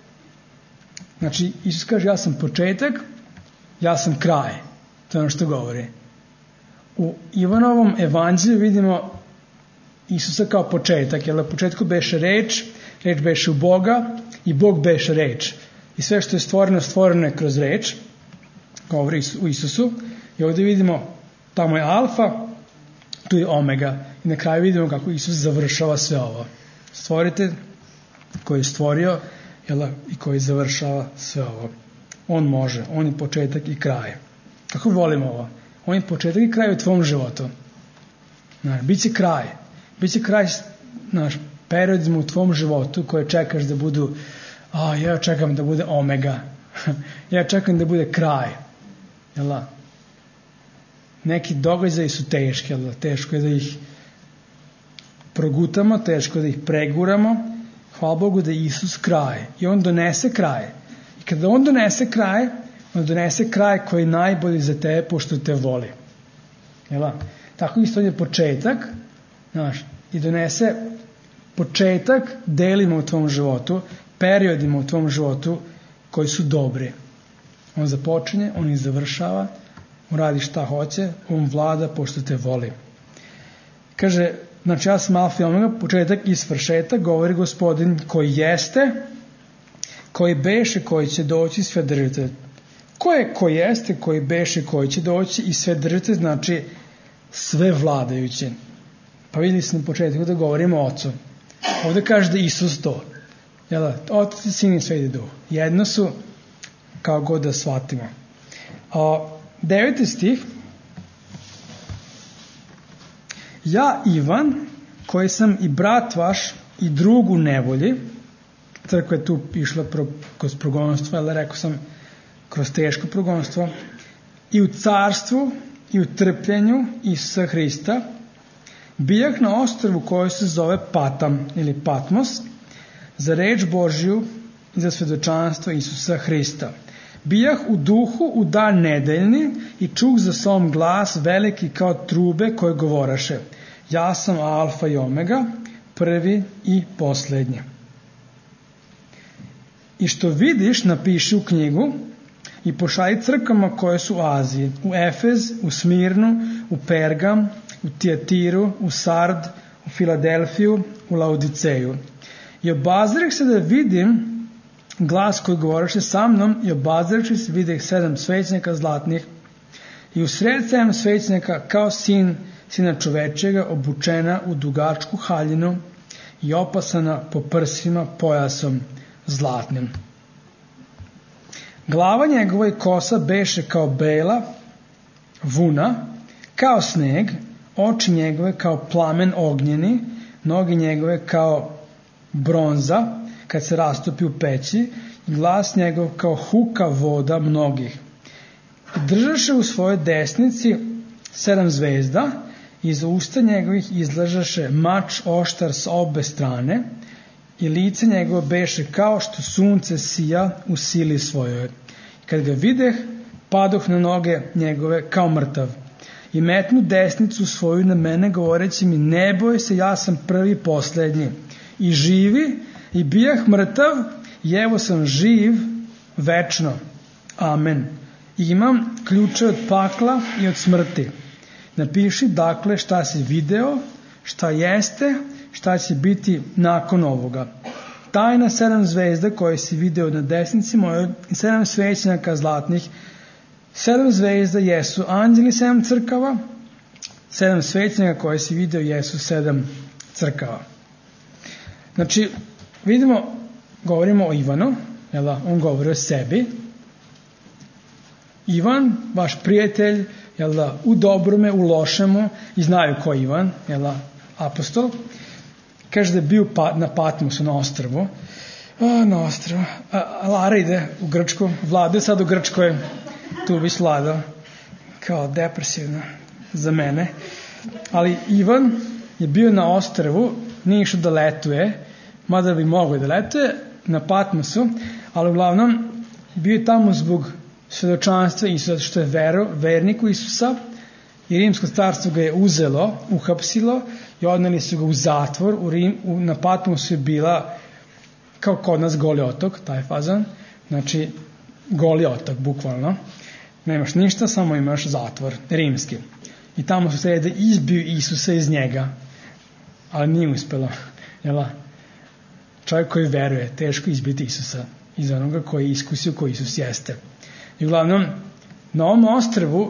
Znači, Isus kaže, ja sam početak, ja sam kraj. To je ono što govori. U Ivanovom evanđelju vidimo Isusa kao početak, jer na početku beše reč, reč beše u Boga i Bog beše reč. I sve što je stvoreno, stvoreno je kroz reč, govori u Isusu. I ovdje vidimo, tamo je alfa, tu je omega. I na kraju vidimo kako Isus završava sve ovo. Stvoritelj koji je stvorio, jel, i koji završava sve ovo. On može, on je početak i kraj. Kako volimo ovo? On je početak i kraj u tvom životu. Znaš, bit će kraj. Biće kraj, znaš, periodima u tvom životu koje čekaš da budu, a ja čekam da bude omega, ja čekam da bude kraj, jel da? Neki događaji su teški, jel da? Teško je da ih progutamo, teško je da ih preguramo. Hvala Bogu da je Isus kraj i on donese kraj. I kada on donese kraj, on donese kraj koji je najbolji za tebe pošto te voli. Jel da? Tako isto je početak, znaš, i donese početak delima u tvom životu, periodima u tvom životu koji su dobri. On započinje, on ih završava, on radi šta hoće, on vlada pošto te voli. Kaže, znači ja sam alfa i omega, početak i svršetak, govori Gospodin koji jeste, koji beše, koji će doći, sve držite. Ko je koji jeste, koji beše, koji će doći i sve držite, znači sve vladajuće. Pa vidjeli smo na početku da govorimo o Ocu. Ovdje kaže da Isus to. Jel da? Otac i Sin i Sveti Duh. Jedno su, kao god da shvatimo. A, deveti stih. Ja, Ivan, koji sam i brat vaš i drug u nevolji, crkva je tu išla pro, kroz progonstvo, ali rekao sam kroz teško progonstvo, i u carstvu, i u trpljenju Isusa Hrista, bijah na ostrvu koje se zove Patam ili Patmos, za reč Božju i za svedočanstvo Isusa Hrista. Bijah u duhu u dan nedeljni i čuh za sobom glas veliki kao trube koje govoraše: ja sam alfa i omega, prvi i posljednji. I što vidiš, napiši u knjigu i pošalji crkvama koje su u Aziji, u Efez, u Smirnu, u Pergam, u Tijatiru, u Sard, u Filadelfiju, u Laodiceju. I obazirih se da vidim glas koji govoriše sa mnom i obazirih se videh sedam svećnika zlatnih i u sred sedam svećnika kao sin sina čovečega obučena u dugačku haljinu i opasana po prsima pojasom zlatnim. Glava njegova i kosa beše kao bela vuna, kao sneg, oči njegove kao plamen ognjeni, noge njegove kao bronza kad se rastopi u peći, i glas njegov kao huka voda mnogih. Držaše u svojoj desnici sedam zvezda, iz usta njegovih izlažaše mač oštar s obe strane, i lice njegovo beše kao što sunce sija u sili svojoj. Kad ga videh, padoh na noge njegove kao mrtav. I metnu desnicu svoju na mene, govoreći mi: ne boj se, ja sam prvi posljednji. I živi, i bijah mrtav, i evo sam živ večno. Amen. I imam ključe od pakla i od smrti. Napiši dakle šta si video, šta jeste, šta će biti nakon ovoga. Tajna sedam zvezda koje si video na desnici mojoj i sedam svećenjaka zlatnih. Sedam zvezda jesu anđeli sedam crkava, sedam svećenjaka koje si video jesu sedam crkava. Znači, vidimo, govorimo o Ivanu, jel, on govori o sebi. Ivan, vaš prijatelj, jel da, u dobrome, u lošemu, i znaju ko je Ivan, jel da, apostol. Kaže da je bio na Patmosu, na ostrvu. A, na ostrvu. A, a Lara ide u Grčku, Vlada je sad u Grčkoj, tu bi Vlada, kao depresivna za mene. Ali Ivan je bio na ostrvu, nije išao da letuje, mada bi mogao da letuje, na Patmosu, ali uglavnom bio je tamo zbog svedočanstva Isusa, što je vero, verniku Isusa, i rimsko carstvo ga je uzelo, uhapsilo i odneli su ga u zatvor. U Rim, u, na Patmosu je bila kao kod nas Goli otok, taj fazan, znači Goli otok, bukvalno. Nemaš ništa, samo imaš zatvor, rimski. I tamo su sve da izbiju Isusa iz njega, ali nije uspelo. Jela? Čovjek koji veruje, teško izbiti Isusa iz onoga koji je iskusio koji Isus jeste. I uglavnom, na ovom ostrvu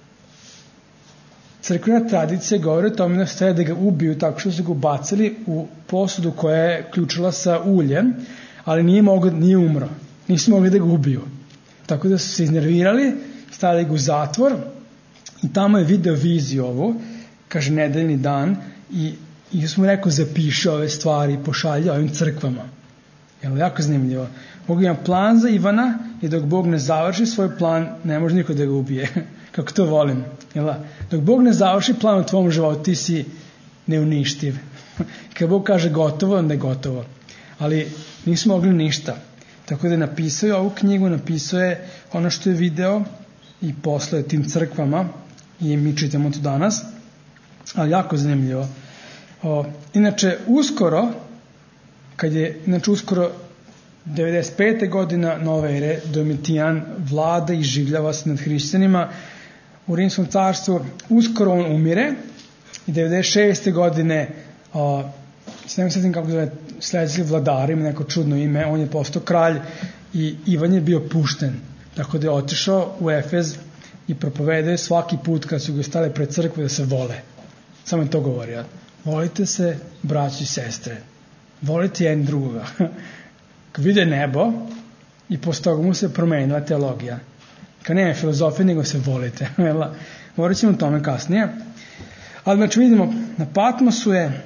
crkvena tradicija govori o tome da su da ga ubiju tako što su ga ubacili u posudu koja je ključila sa uljem, ali nije, mogo, nije umro. Nisu mogli da ga ubiju. Tako da su se iznervirali, stavili ga u zatvor i tamo je video viziju ovu, kaže nedeljni dan, i Isus mu rekao, zapiši ove stvari, pošalji ovim crkvama. Jel, jako zanimljivo. Bog ima plan za Ivana i dok Bog ne završi svoj plan, ne može niko da ga ubije. Kako to volim. Jel, dok Bog ne završi plan u tvom životu, ti si neuništiv. Kad Bog kaže gotovo, onda je gotovo. Ali nismo mogli ništa. Tako da je napisao ovu knjigu, napisao je ono što je video i poslao je tim crkvama i mi čitamo to danas. Ali jako zanimljivo. O, inače, uskoro, kad je, inače, uskoro devedeset pete godina nove ere, Domitijan vlada i življava se nad hrišćanima u Rimskom carstvu. Uskoro on umire i devedeset šeste godine o, se ne sjetim kako zove sledeći vladar, ima neko čudno ime, on je postao kralj i Ivan je bio pušten. Tako da je otišao u Efez i propovedao svaki put kad su ga stale pred crkvu da se vole. Samo je to govorio. Volite se, braći i sestre. Volite jedan drugoga. Kad vide nebo i posle toga mu se promenila teologija. Kad nema filozofije, nego se volite. Govorit ćemo o tome kasnije. Ali znači vidimo, na Patmosu je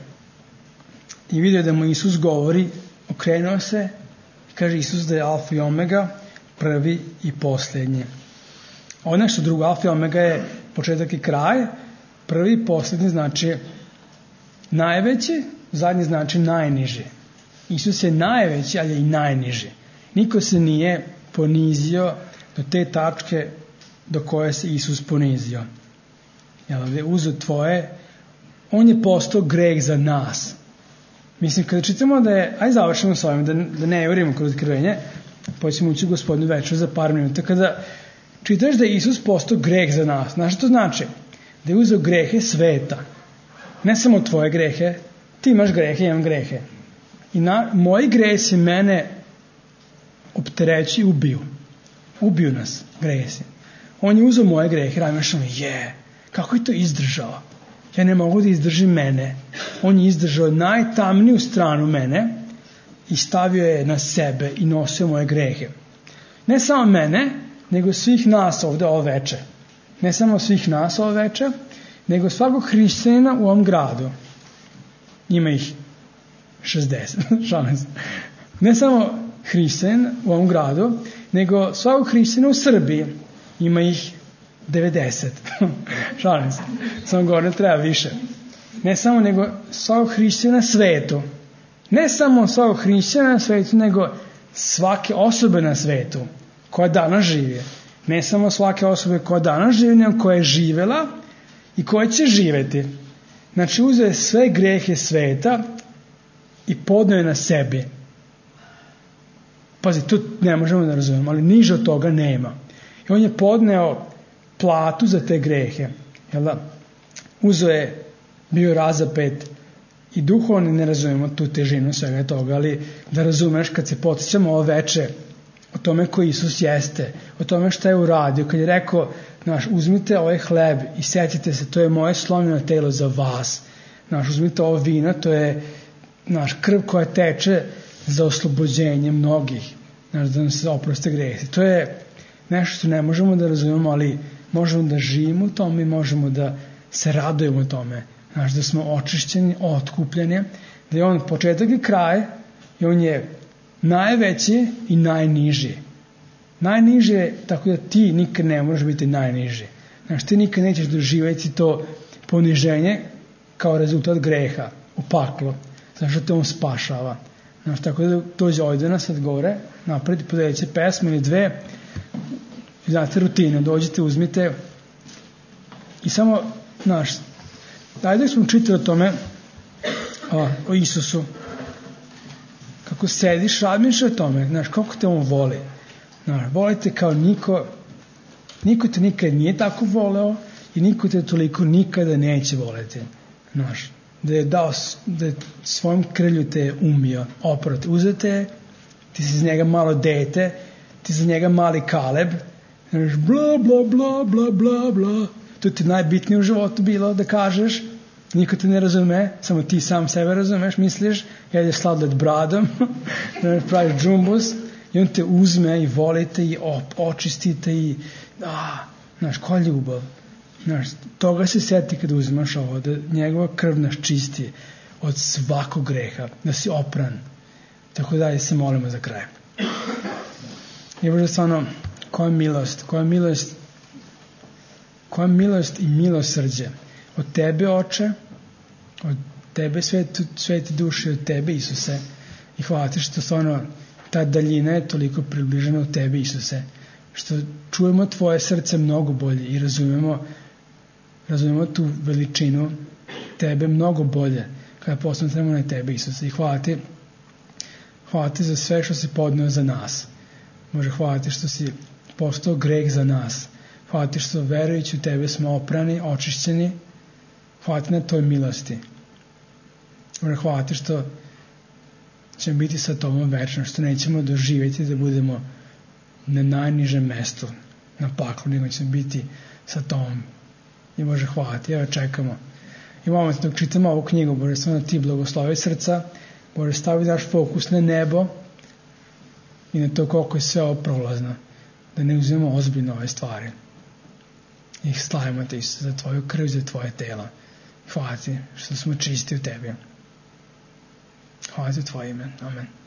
i vidio da mu Isus govori, okrenuo se i kaže Isus da je alfa i omega, prvi i posljednji. Ovo nešto drugo, alfa i omega je početak i kraj, prvi i posljednji znači najveći, zadnji znači najniži. Isus je najveći, ali je i najniži. Niko se nije ponizio do te tačke do koje se Isus ponizio. Jel, da je uzeo tvoje, on je postao greh za nas. Mislim, kada čitamo da je, aj završimo s ovim, da, da ne jurimo kroz otkrivenje, pa ćemo ući u Gospodinu večer za par minuta, kada čitaš da je Isus postao greh za nas, znaš što to znači? Da je uzeo grehe sveta. Ne samo tvoje grehe, ti imaš grehe, imam grehe. I na, moji gresi mene optereći i ubiju. Ubiju nas, gresi. On je uzeo moje grehe, razmišljam, je, kako je to izdržao? Ja ne mogu da izdržim mene. On je izdržao najtamniju stranu mene i stavio je na sebe i nosio moje grehe. Ne samo mene, nego svih nas ovde ovo veče. Ne samo svih nas ovo veče, nego svakog hrišćanina u ovom gradu. Ima ih šezdeset, šalim se. Ne samo hrišćanin u ovom gradu, nego svakog hrišćanina u Srbiji. Ima ih devedeset. Šalim se. Samo govorim, treba više. Ne samo nego svakog hrišćana na svetu. Ne samo svakog hrišćana na svetu, nego svake osobe na svetu koja danas živi. Ne samo svake osobe koja danas živi, nego koja je živela i koja će živeti. Znači, uzeo je sve grehe sveta i podneo je na sebi. Pazi, tu ne možemo da razumemo, ali niže od toga nema. I on je podneo platu za te grehe. Jel da? Uzeo je, bio razapet i duhovno ne razumemo tu težinu svega toga, ali da razumeš kad se podsjećamo ovo veče o tome koji Isus jeste, o tome šta je uradio, kad je rekao, znaš, uzmite ovaj hleb i setite se, to je moje slomljeno telo za vas. Znaš, uzmite ovo vino, to je naš krv koja teče za oslobođenje mnogih. Znaš, da nam se oproste gresi. To je nešto što ne možemo da razumemo, ali možemo da živimo u tome i možemo da se radujemo u tome. Znaš, da smo očišćeni, otkupljeni, da je on početak i kraj i on je najveći i najniži. Najniži je tako da ti nikad ne možeš biti najniži. Znaš, ti nikad nećeš doživjeti to poniženje kao rezultat greha u paklu. Znaš, da te on spašava. Znaš, tako da dođe ovdje nas sad gore, napred i podelit će pesmu ili dve. Znate rutinu, dođite, uzmite i samo, znaš, ajde smo čitali o tome, o, o Isusu, kako sediš, razmišljaš o tome, znaš, kako te on voli. Znaš, volite kao niko, niko te nikad nije tako voleo i niko te toliko nikada neće voleti. Znaš, da je dao, da je svojom krlju te umio, oproti, uzete, ti si iz njega malo dete, ti si iz njega mali Kaleb, znaš, bla, bla, bla, bla, bla, bla, to ti najbitnije u životu bilo da kažeš, niko te ne razume, samo ti sam sebe razumeš, misliš, jedeš sladoled bradom, praviš džumbus, i on te uzme i volite i op, očistite i, a, znaš, koja ljubav. Znaš, toga se seti kad uzmaš ovo, da njegova krv nas čisti od svakog greha, da si opran. Tako da se molimo za kraj. I Bože, stvarno, koja milost, koja milost, koja milost i milosrđe od Tebe, Oče, od Tebe, sveti, sveti duši, od Tebe, Isuse. I hvala Ti što stvarno ta daljina je toliko približena od Tebe, Isuse, što čujemo Tvoje srce mnogo bolje i razumemo, razumemo tu veličinu Tebe mnogo bolje kada posmatramo na Tebe, Isuse. I hvala Ti, hvala Ti za sve što si podneo za nas. Bože, hvala Ti što si postao greh za nas. Hvala Ti što verujući u Tebe smo oprani, očišćeni. Hvala Ti na Toj milosti. Bože, hvala Ti što ćemo biti sa Tobom večno, što nećemo doživjeti da budemo na najnižem mestu, na paklu, nego ćemo biti sa Tobom. I Bože, hvala Ti, evo čekamo. I molimo Te dok čitamo ovu knjigu, Bože, samo da Ti blagoslovi srca, Bože, stavi naš fokus na nebo i na to koliko je sve ovo prolazno, da ne uzmemo ozbiljno ove stvari. I slavimo Te, Isuse, za Tvoju krv, za Tvoje telo. Hvala Ti što smo čisti u Tebi. Hvala Ti u Tvoje ime. Amen.